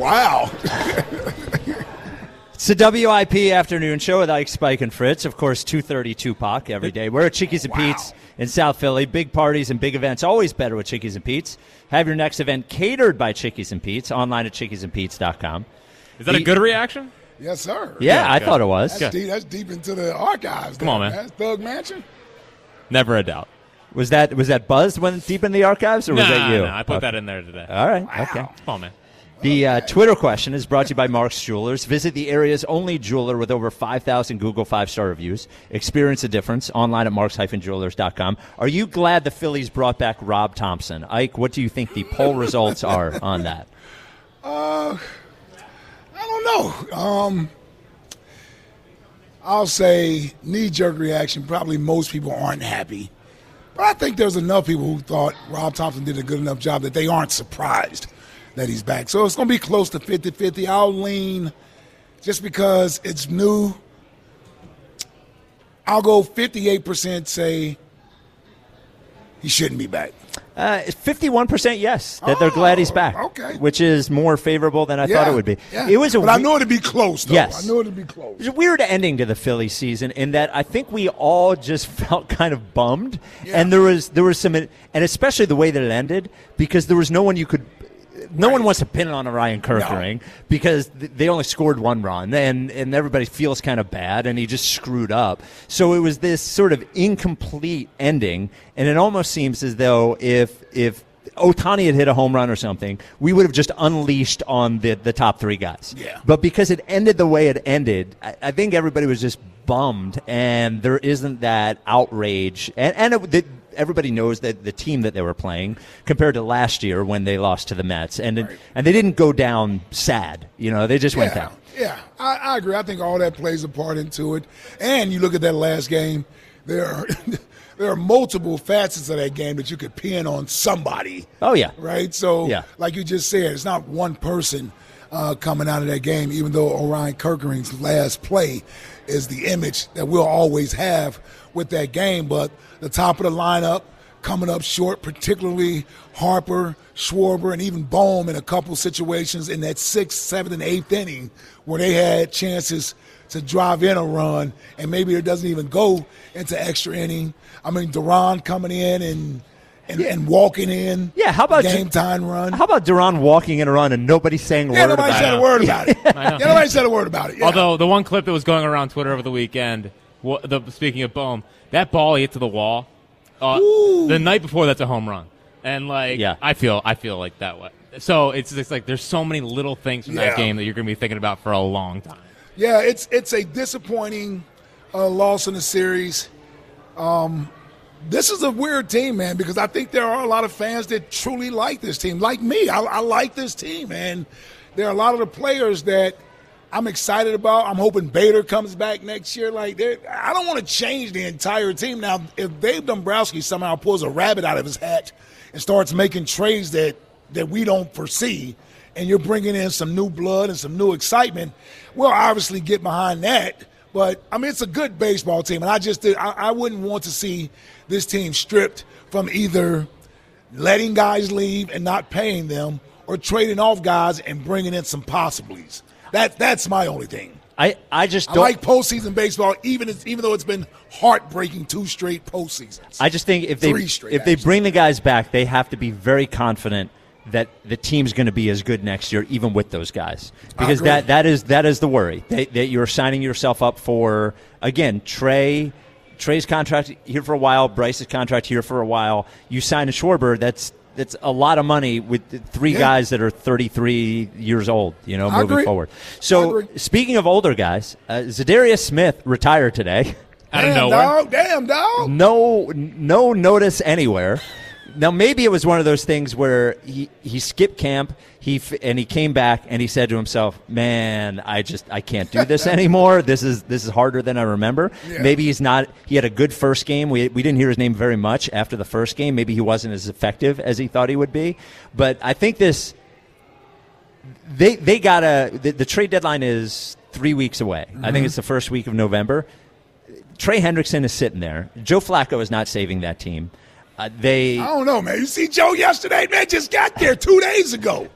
Wow. It's the WIP afternoon show with Ike, Spike, and Fritz. Of course, 2:30 Tupac every day. We're at Chickies and Pete's in South Philly. Big parties and big events, always better with Chickies and Pete's. Have your next event catered by Chickies and Pete's, online at chickiesandpete's.com. Is that a good reaction? Yes, sir. Yeah, I thought it was. That's deep into the archives. Come on, man. That's Thug Mansion. Never a doubt. Was that buzzed when deep in the archives, or was that you? No, I put that in there today. All right, Wow. okay. Come on, man. The Twitter question is brought to you by Mark's Jewelers. Visit the area's only jeweler with over 5,000 Google 5-star reviews. Experience the difference online at marks-jewelers.com. Are you glad the Phillies brought back Rob Thompson? Ike, what do you think the poll results are on that? I don't know. I'll say knee-jerk reaction. Probably most people aren't happy. But I think there's enough people who thought Rob Thompson did a good enough job that they aren't surprised that he's back. So it's going to be close to 50-50. I'll lean, just because it's new, I'll go 58% say he shouldn't be back. 51% yes, that they're glad he's back. Okay. Which is more favorable than I thought it would be. Yeah. It was but I knew it'd be close, though. Yes. I knew it'd be close. It was a weird ending to the Philly season in that I think we all just felt kind of bummed. Yeah. And there was some, and especially the way that it ended, because there was no one you could. No one wants to pin it on Ryan Kerkering because they only scored one run, and everybody feels kind of bad, and he just screwed up. So it was this sort of incomplete ending, and it almost seems as though if Ohtani had hit a home run or something, we would have just unleashed on the top three guys. Yeah. But because it ended the way it ended, I think everybody was just bummed, and there isn't that outrage. Everybody knows that the team that they were playing compared to last year when they lost to the Mets, and they didn't go down sad. They just went down. Yeah, I agree. I think all that plays a part into it. And you look at that last game, there are multiple facets of that game that you could pin on somebody. Oh, yeah. Right? So, yeah. Like you just said, it's not one person coming out of that game, even though Orion Kerkering's last play is the image that we'll always have with that game. But the top of the lineup coming up short, particularly Harper, Schwarber, and even Bohm in a couple situations in that 6th, 7th, and 8th inning where they had chances to drive in a run, and maybe it doesn't even go into extra inning. I mean, Duran coming in and walking in. Yeah, how about game time run? How about Duran walking in a run and nobody saying a word about it? Nobody said a word about it. Nobody said a word about it. Yeah. Although the one clip that was going around Twitter over the weekend, speaking of Bohm, that ball he hit to the wall. The night before, that's a home run, and I feel like that way. So it's like there's so many little things from that game that you're going to be thinking about for a long time. Yeah, it's a disappointing loss in the series. This is a weird team, man, because I think there are a lot of fans that truly like this team. Like me, I like this team, and there are a lot of the players that I'm excited about. I'm hoping Bader comes back next year. I don't want to change the entire team. Now, if Dave Dombrowski somehow pulls a rabbit out of his hat and starts making trades that we don't foresee, and you're bringing in some new blood and some new excitement, we'll obviously get behind that. But, I mean, it's a good baseball team, and I wouldn't want to see this team stripped from either letting guys leave and not paying them or trading off guys and bringing in some possiblies. That's my only thing. I just don't. I like postseason baseball, even though it's been heartbreaking 2 straight postseasons. I just think if they bring the guys back, they have to be very confident that the team's going to be as good next year, even with those guys, because that is the worry that you're signing yourself up for. Again, Trey's contract here for a while, Bryce's contract here for a while. You sign a Schwarber, that's a lot of money with 3 guys that are 33 years old, moving forward. So speaking of older guys, Zadarius Smith retired today. Out of nowhere. Damn, dog. No notice anywhere. Now, maybe it was one of those things where he skipped camp, he came back and he said to himself, "Man, I can't do this anymore. This is harder than I remember." Yeah. Maybe he had a good first game. We didn't hear his name very much after the first game. Maybe he wasn't as effective as he thought he would be. But I think the trade deadline is 3 weeks away. Mm-hmm. I think it's the first week of November. Trey Hendrickson is sitting there. Joe Flacco is not saving that team. I don't know, man. You see Joe yesterday, man, just got there 2 days ago.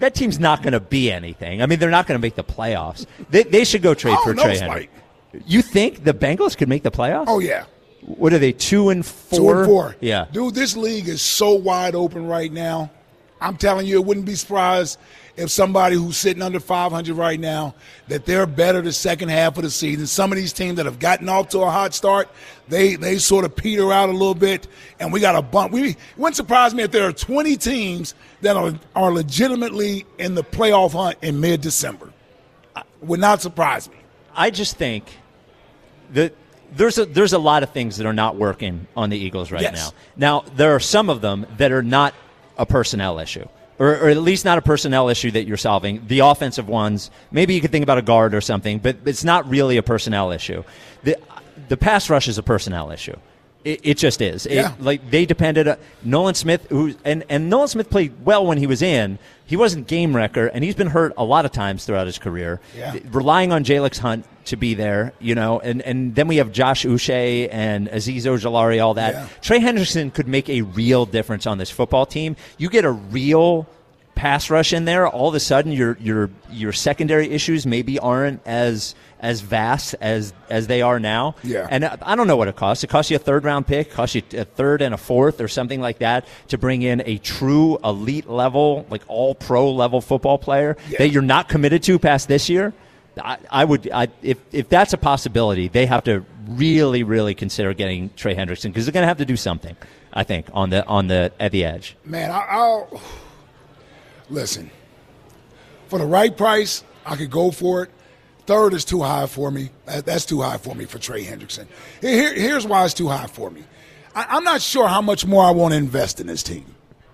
that team's not going to be anything. I mean, they're not going to make the playoffs. They should go trade for Trey Hendrickson. You think the Bengals could make the playoffs? Oh, yeah. What are they, 2-4? 2-4. Yeah. Dude, this league is so wide open right now. I'm telling you, it wouldn't be surprised if somebody who's sitting under 500 right now, that they're better the second half of the season. Some of these teams that have gotten off to a hot start, they sort of peter out a little bit, and we got a bump. It wouldn't surprise me if there are 20 teams that are legitimately in the playoff hunt in mid-December. Would not surprise me. I just think that there's a lot of things that are not working on the Eagles right now. Now, there are some of them that are not a personnel issue. Or at least not a personnel issue that you're solving. The offensive ones, maybe you could think about a guard or something, but it's not really a personnel issue. The pass rush is a personnel issue. It just is. Yeah. They depended on Nolan Smith, and Nolan Smith played well when he was in. He wasn't game wrecker, and he's been hurt a lot of times throughout his career. Yeah. Relying on Jalex Hunt to be there, and then we have Josh Uche and Azeez Ojulari, all that. Yeah. Trey Hendrickson could make a real difference on this football team. You get a real pass rush in there, all of a sudden your secondary issues maybe aren't as vast as they are now. Yeah. And I don't know what it costs. It costs you a third-round pick, costs you a third and a fourth or something like that to bring in a true elite level, like all-pro level football player that you're not committed to past this year. If that's a possibility, they have to really, really consider getting Trey Hendrickson because they're going to have to do something, I think, at the edge. Man, I'll listen. For the right price, I could go for it. Third is too high for me. That's too high for me for Trey Hendrickson. Here's why it's too high for me. I'm not sure how much more I want to invest in this team.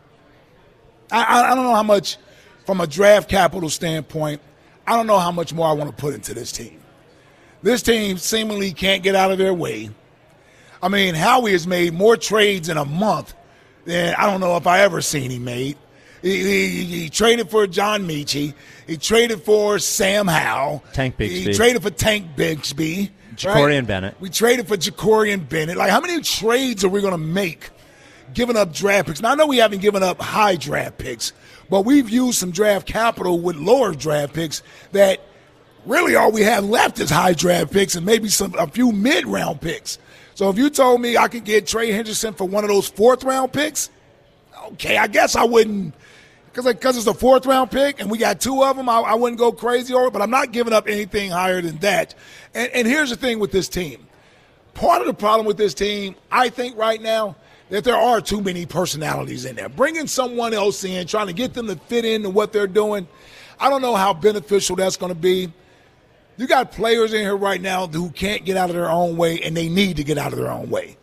I don't know how much, from a draft capital standpoint, I don't know how much more I want to put into this team. This team seemingly can't get out of their way. I mean, Howie has made more trades in a month than I don't know if I ever seen him made. He traded for John Mechie. He traded for Sam Howell. Tank Bigsby. He traded for Tank Bigsby. Jacorian Bennett. We traded for Jacorian Bennett. Like, how many trades are we going to make giving up draft picks? Now, I know we haven't given up high draft picks, but we've used some draft capital with lower draft picks that really all we have left is high draft picks and maybe a few mid-round picks. So if you told me I could get Trey Hendrickson for one of those fourth-round picks, okay, I guess I wouldn't. Because it's a fourth-round pick and we got two of them, I wouldn't go crazy over it, but I'm not giving up anything higher than that. And here's the thing with this team. Part of the problem with this team, I think right now, that there are too many personalities in there. Bringing someone else in, trying to get them to fit into what they're doing, I don't know how beneficial that's going to be. You got players in here right now who can't get out of their own way, and they need to get out of their own way.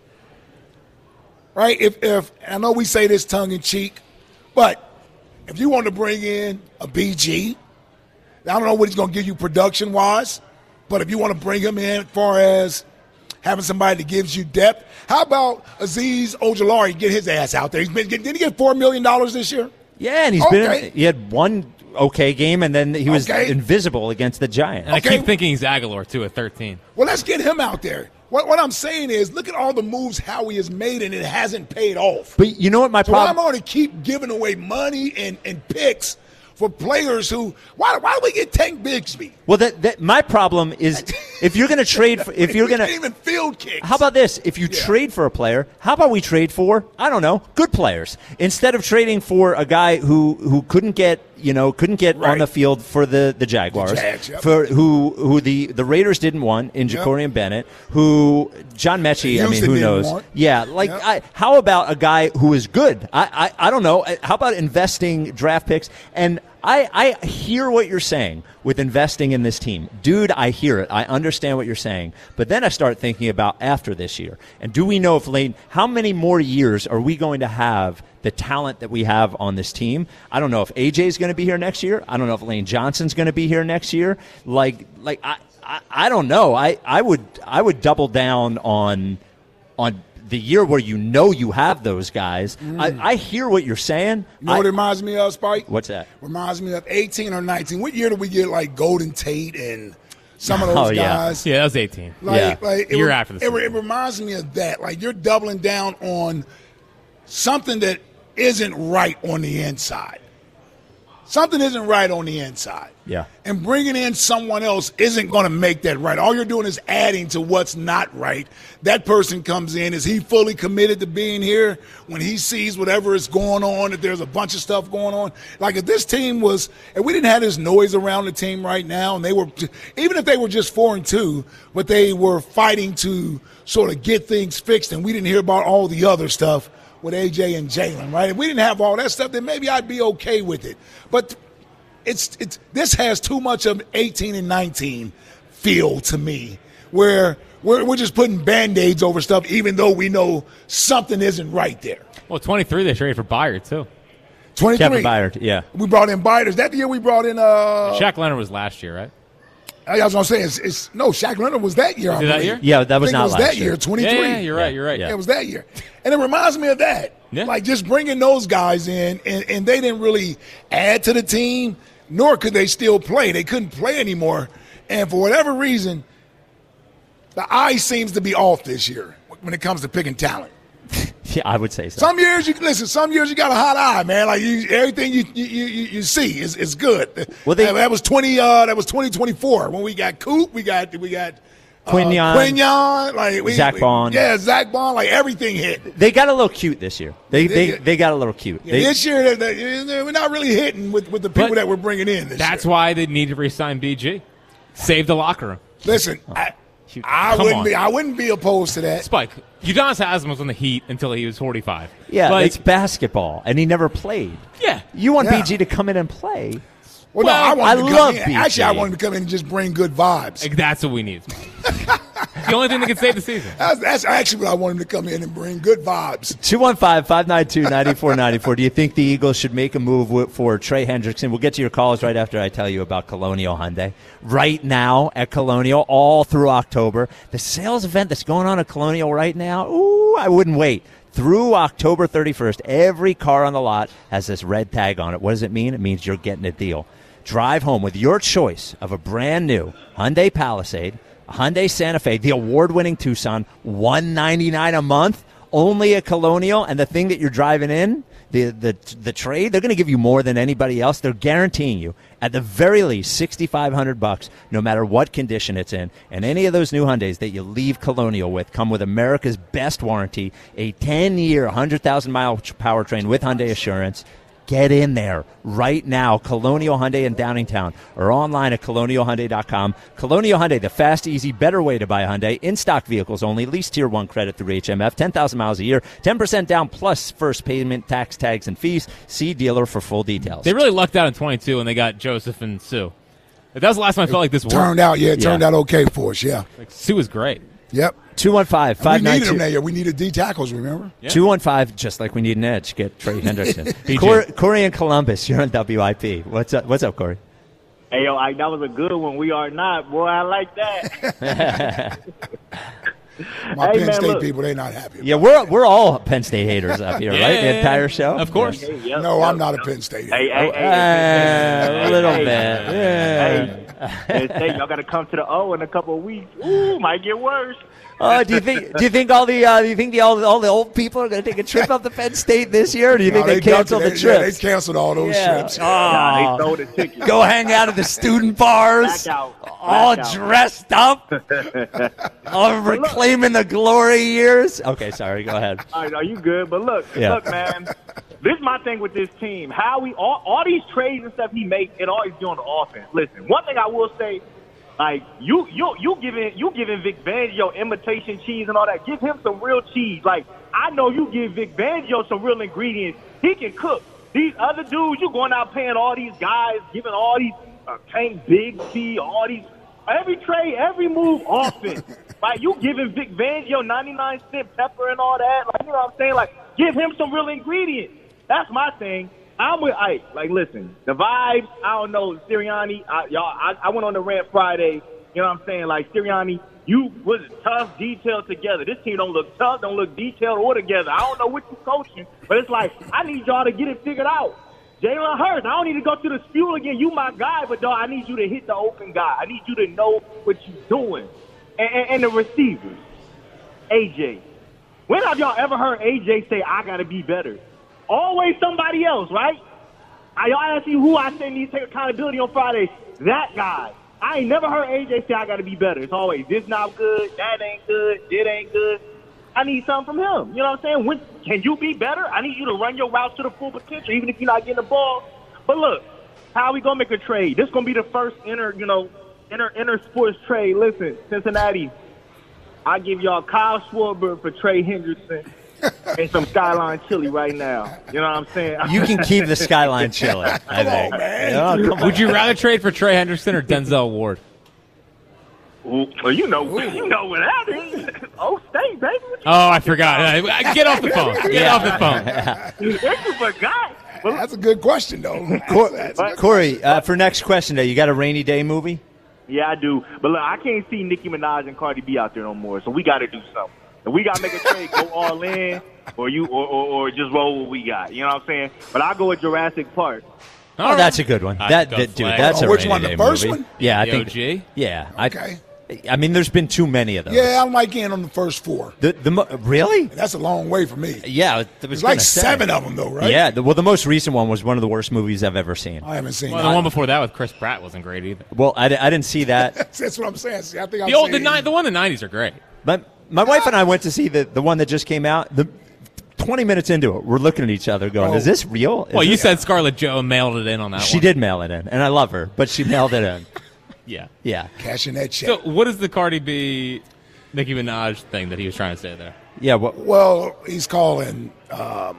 Right? If I know we say this tongue-in-cheek, but if you want to bring in a BG, I don't know what he's going to give you production-wise, but if you want to bring him in as far as having somebody that gives you depth, how about Azeez Ojulari get his ass out there? Didn't he get $4 million this year? Yeah, and he had one okay game, and then he was invisible against the Giants. And I keep thinking he's Aguilar, too, at 13. Well, let's get him out there. What I'm saying is, look at all the moves Howie has made, and it hasn't paid off. But you know what my problem? I'm going to keep giving away money and picks for players who. Why do we get Tank Bigsby? Well, that my problem is if you're going to trade, if you're going to even field kicks. How about this? If you trade for a player, how about we trade for good players instead of trading for a guy who couldn't get on the field for the Jaguars, for who the Raiders didn't want in Jacorian Bennett, who John Mechie, I mean, who knows? Yeah, how about a guy who is good? I don't know. How about investing draft picks? And I hear what you're saying with investing in this team. Dude, I hear it. I understand what you're saying. But then I start thinking about after this year. And do we know how many more years are we going to have the talent that we have on this team? I don't know if AJ is going to be here next year. I don't know if Lane Johnson's going to be here next year. I don't know. I would double down on the year where you have those guys. I hear what you're saying. You know what it reminds me of, Spike? What's that? Reminds me of 18 or 19. What year did we get like Golden Tate and some of those guys? Yeah, that was 18. Year after the season. It reminds me of that. Like, you're doubling down on something that isn't right on the inside. something isn't right on the inside. Yeah. And bringing in someone else isn't going to make that right. All you're doing is adding to what's not right. That person comes in. Is he fully committed to being here when he sees whatever is going on, if there's a bunch of stuff going on? Like if this team was, if we didn't have this noise around the team right now, and they were, even if they were just 4-2, but they were fighting to sort of get things fixed, and we didn't hear about all the other stuff with AJ and Jalen, right? If we didn't have all that stuff, then maybe I'd be okay with it. But it's this has too much of 18 and 19 feel to me, where we're just putting Band-Aids over stuff, even though we know something isn't right there. Well, 23, they traded for Byard, too. 23. Kevin Byard, yeah. We brought in Byard. Is that the year we brought in Shaq Leonard was last year, right? I was going to say, no, Shaq Leonard was that year. Was it that year? Yeah, that was not last that year. 23. Yeah, you're right. Yeah. It was that year. And it reminds me of that. Yeah. Like just bringing those guys in, and they didn't really add to the team, nor could they still play. They couldn't play anymore. And for whatever reason, the eye seems to be off this year when it comes to picking talent. Yeah, I would say so. Some years you got a hot eye, man. Like everything you see is good. Well, that was 2024 when we got Coop, we got Quinyon, like Zach Bond. Yeah, Zach Bond, like everything hit. They got a little cute this year. They got a little cute. Yeah, this year we're not really hitting with the people that we're bringing in this That's year. why they need to re-sign BG. Save the locker room. Listen, I wouldn't be opposed to that. Spike, Udonis Haslem was on the Heat until he was 45. Yeah, it's basketball, and he never played. Yeah. You want BG to come in and play. Well, no, I love BG. BG. I wanted to come in and just bring good vibes. That's what we need. The only thing that can save the season. That's actually what I want him to come in and bring, good vibes. 215-592-9494. Do you think the Eagles should make a move for Trey Hendrickson? We'll get to your calls right after I tell you about Colonial Hyundai. Right now at Colonial, all through October. The sales event that's going on at Colonial right now, I wouldn't wait. Through October 31st, every car on the lot has this red tag on it. What does it mean? It means you're getting a deal. Drive home with your choice of a brand new Hyundai Palisade, Hyundai Santa Fe, the award-winning Tucson, $199 a month, only at Colonial. And the thing that you're driving in, the trade, they're going to give you more than anybody else. They're guaranteeing you, at the very least, $6,500, no matter what condition it's in. And any of those new Hyundais that you leave Colonial with come with America's best warranty, a 10-year, 100,000-mile powertrain with Hyundai Assurance. Get in there right now. Colonial Hyundai in Downingtown, or online at colonialhyundai.com. Colonial Hyundai, the fast, easy, better way to buy a Hyundai. In-stock vehicles only. Lease Tier 1 credit through HMF. 10,000 miles a year. 10% down plus first payment, tax, tags, and fees. See dealer for full details. They really lucked out in 22 when they got Joseph and Sue. That was the last time I felt like this worked. Turned out okay for us, yeah. Like, Sue was great. Yep. 215-592. We needed him that year. We needed D tackles, remember? Yeah. 215, just like we need an edge. Get Trey Hendrickson. Corey in Columbus, you're on WIP. What's up, Corey? Hey, yo, that was a good one. We are not. Boy, I like that. My Penn State people, they not happy. Yeah, we're all Penn State haters up here, right? The entire show? Of course. I'm not a Penn State hater. A little bit. Penn State, y'all got to come to the O in a couple of weeks. Ooh, might get worse. Oh, do you think all the old people are going to take a trip up to Penn State this year, or do you think they canceled the trips? Yeah, they canceled all those trips. They sold the tickets. Go hang out at the student bars, all dressed up, all reclaiming the glory years. Okay, sorry, go ahead. All right, are you good? But look, man. This is my thing with this team. How we all these trades and stuff he makes, it always do on the offense. Listen, one thing I will say. Like you giving Vic Fangio imitation cheese and all that. Give him some real cheese. Like I know you give Vic Fangio some real ingredients. He can cook. These other dudes, you going out paying all these guys, giving all these Tank Bigsby, all these every trade, every move offense. Like you giving Vic Fangio 99-cent pepper and all that. Like you know what I'm saying? Like give him some real ingredients. That's my thing. I'm with Ike. Like, listen, the vibes, I don't know, Sirianni, I went on the rant Friday, you know what I'm saying? Like, Sirianni, you was tough, detailed together. This team don't look tough, don't look detailed or together. I don't know what you coaching, but it's like, I need y'all to get it figured out. Jalen Hurts, I don't need to go through the spiel again. You my guy, but, dog, I need you to hit the open guy. I need you to know what you're doing. And the receivers, AJ. When have y'all ever heard AJ say, I got to be better? Always somebody else, right? Y'all ask me who I say needs to take accountability on Friday. That guy. I ain't never heard AJ say I got to be better. It's always this not good, that ain't good, it ain't good. I need something from him. You know what I'm saying? Can you be better? I need you to run your routes to the full potential, even if you're not getting the ball. But look, how are we gonna make a trade? This is gonna be the first inter sports trade. Listen, Cincinnati, I give y'all Kyle Schwarber for Trey Hendrickson and some Skyline chili right now. You know what I'm saying? You can keep the Skyline chili. I think. On, man. Come Would you rather trade for Trey Hendrickson or Denzel Ward? Well, you know what that is. Oh, State, baby. I forgot. Get off the phone. Get off the phone. You forgot. That's a good question, though. Corey, for next question day, you got a rainy day movie? Yeah, I do. But look, I can't see Nicki Minaj and Cardi B out there no more, so we got to do something. If we got to make a trade, go all in, or just roll what we got. You know what I'm saying? But I'll go with Jurassic Park. Oh, that's a good one. That's a which rainy one? day The first movie. one? Yeah, I The think. OG? Yeah. Okay. I mean, there's been too many of those. Yeah, I'm like in on the first 4. Really? That's a long way for me. Yeah, There's like 7 of them, though, right? Yeah. The most recent one was one of the worst movies I've ever seen. I haven't seen Well, that. the one before that with Chris Pratt wasn't great either. Well, I didn't see that. That's what I'm saying. See, I think The one in the 90s are great. But my wife and I went to see the one that just came out. 20 minutes into it, we're looking at each other going, is this real? Well, you said Scarlett Jo mailed it in on that one. She did mail it in, and I love her, but she mailed it in. Yeah. Yeah. Cashing that check. So what is the Cardi B, Nicki Minaj thing that he was trying to say there? Yeah. Well, he's calling. I'm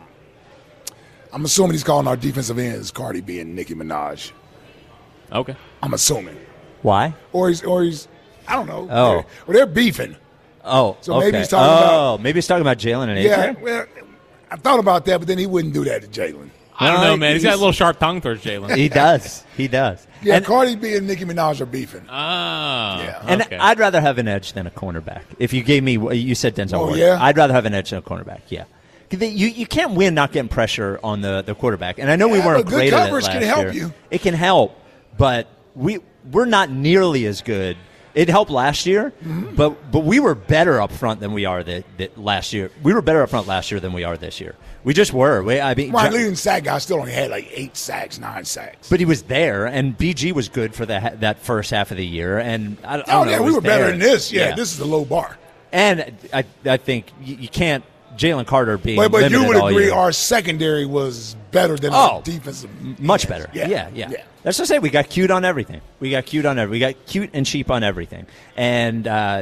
assuming he's calling our defensive ends Cardi B and Nicki Minaj. Okay. I'm assuming. Why? Or he's. I don't know. Oh. They're beefing. Oh. So okay. maybe he's talking about. Maybe he's talking about Jalen and AJ. Yeah. Well, I thought about that, but then he wouldn't do that to Jalen. I don't know, man. He's got a little sharp tongue towards Jalen. He does. He does. Yeah, and, Cardi B and Nicki Minaj are beefing. Oh. Yeah. And okay. I'd rather have an edge than a cornerback. If you gave me, you said Denzel Ward. Yeah? I'd rather have an edge than a cornerback. Yeah. You can't win not getting pressure on the quarterback. And I know we weren't but great good at it coverage last can help year. you. It can help, but we're not nearly as good. It helped last year, but we were better up front than we are last year. We were better up front last year than we are this year. We just were. My leading sack guy still only had like 8 sacks, 9 sacks. But he was there, and BG was good for that first half of the year. And I don't know, we were better there. than this. Yeah, this is a low bar. And I think you can't. Jalen Carter being but you would agree year. Our secondary was better than our defensive. Much better. Yeah. Let's just say we got cute on everything. We got cute and cheap on everything. And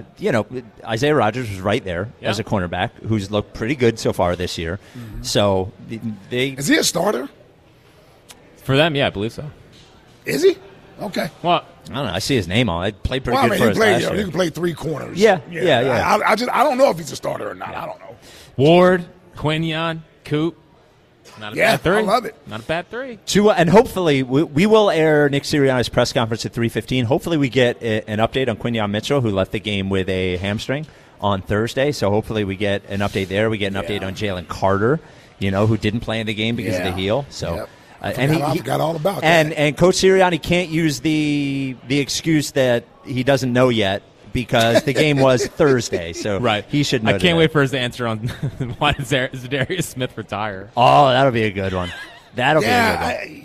Isaiah Rodgers was right there as a cornerback who's looked pretty good so far this year. Mm-hmm. So is he a starter? For them, yeah, I believe so. Is he? Okay. Well, I don't know. I see his name on it. He played pretty good for us last year. He can play 3 corners. Yeah. I don't know if he's a starter or not. I don't know. Ward, Quinion, Coop. Not a bad 3. I love it. Not a bad 3. And hopefully we will air Nick Sirianni's press conference at 3:15. Hopefully we get an update on Quinion Mitchell, who left the game with a hamstring on Thursday. So hopefully we get an update there. We get an update on Jalen Carter, who didn't play in the game because of the heel. So. I forgot all about that. And Coach Sirianni can't use the excuse that he doesn't know yet because the game was Thursday. So he should know. I can't wait for his answer on why did Zadarius Smith retire. Oh, that'll be a good one. That'll be a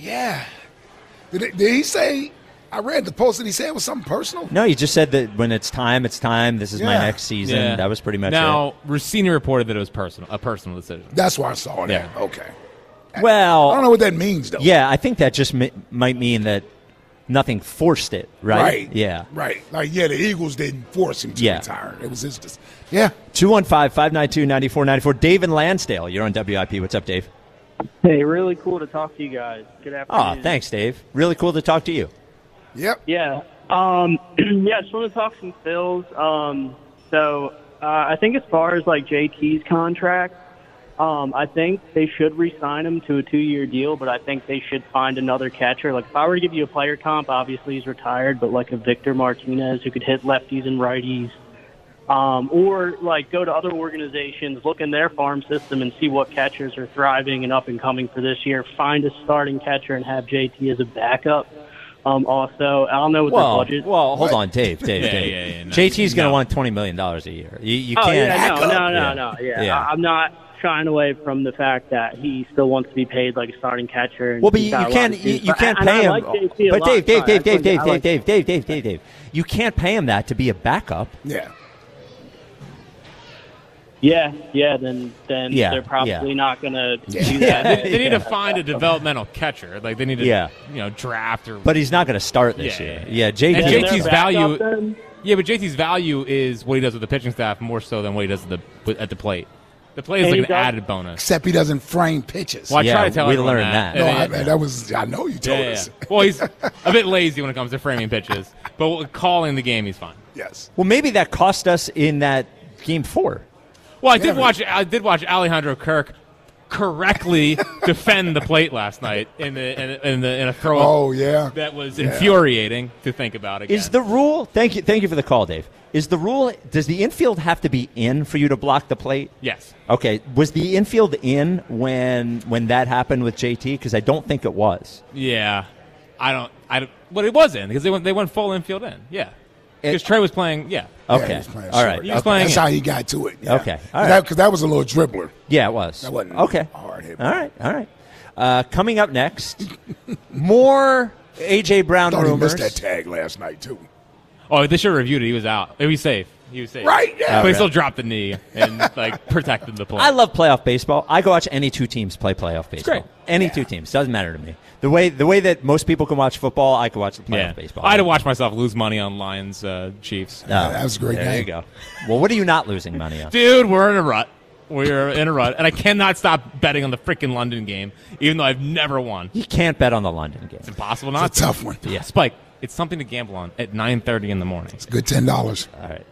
good one. Did he say? I read the post. Did he say it was something personal? No, he just said that when it's time, it's time. This is my next season. Yeah. That was pretty much it. Now, Rossini reported that it was a personal decision. That's why I saw that. Yeah. Okay. Well, I don't know what that means, though. Yeah, I think that just might mean that nothing forced it, right? Right. Yeah. Right. Like, the Eagles didn't force him to retire. It was his. 215-592-9494. Dave in Lansdale, you're on WIP. What's up, Dave? Hey, really cool to talk to you guys. Good afternoon. Oh, thanks, Dave. Really cool to talk to you. Yep. Yeah. Just want to talk some Phils. I think as far as like JT's contract, I think they should re-sign him to a 2-year deal, but I think they should find another catcher. Like, if I were to give you a player comp, obviously he's retired, but like a Victor Martinez who could hit lefties and righties, or like go to other organizations, look in their farm system and see what catchers are thriving and up and coming for this year. Find a starting catcher and have JT as a backup. Also, I don't know what the budget. Well, hold on, Dave. JT's going to want $20 million a year. You can't. No. Yeah. I'm not shying away from the fact that he still wants to be paid like a starting catcher. And well, but you can't pay him. But Dave, you can't pay him that to be a backup. Yeah. Then they're probably not going to do that. They need to find a developmental catcher. Like they need to, draft or. But he's not going to start this year. Yeah, JT's value. Yeah, but JT's value is what he does with the pitching staff more so than what he does at the plate. The plate is like an added bonus. Except he doesn't frame pitches. Well, I try to tell everyone learned that. No, I know you told us. Well, he's a bit lazy when it comes to framing pitches, but calling the game, he's fine. Yes. Well, maybe that cost us in that Game 4. Well, I did watch Alejandro Kirk correctly defend the plate last night in a throw. Oh yeah, that was infuriating to think about. Again. Is the rule? Thank you for the call, Dave. Is the rule? Does the infield have to be in for you to block the plate? Yes. Okay. Was the infield in when that happened with JT? Because I don't think it was. Yeah, I don't. But it was in because they went full infield in. Yeah. Because Trey was playing, Okay. All right. He was playing. That's how he got to it. Yeah. Okay. All right. Because that was a little dribbler. Yeah, it was. That wasn't okay. Hard hit. All right. Coming up next, more A.J. Brown rumors. He missed that tag last night, too. Oh, they should have reviewed it. He was out. He was safe. Right, yeah. But he still dropped the knee and protected the play. I love playoff baseball. I go watch any two teams play playoff baseball. It's great. Any two teams. Doesn't matter to me. The way that most people can watch football, I can watch the playoff baseball. I had to watch myself lose money on Lions Chiefs. That was a great game. There you go. Well, what are you not losing money on? Dude, we're in a rut. We're in a rut. And I cannot stop betting on the freaking London game, even though I've never won. You can't bet on the London game. It's impossible not It's a tough one. Yeah. Spike, it's something to gamble on at 9:30 in the morning. It's a good $10. All right.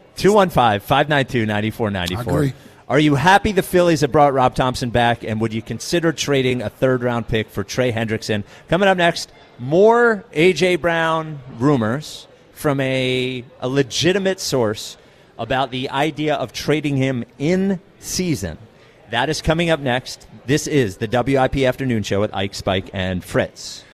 215-592-9494. I agree. Are you happy the Phillies have brought Rob Thompson back, and would you consider trading a third-round pick for Trey Hendrickson? Coming up next, more A.J. Brown rumors from a legitimate source about the idea of trading him in season. That is coming up next. This is the WIP Afternoon Show with Ike, Spike, and Fritz.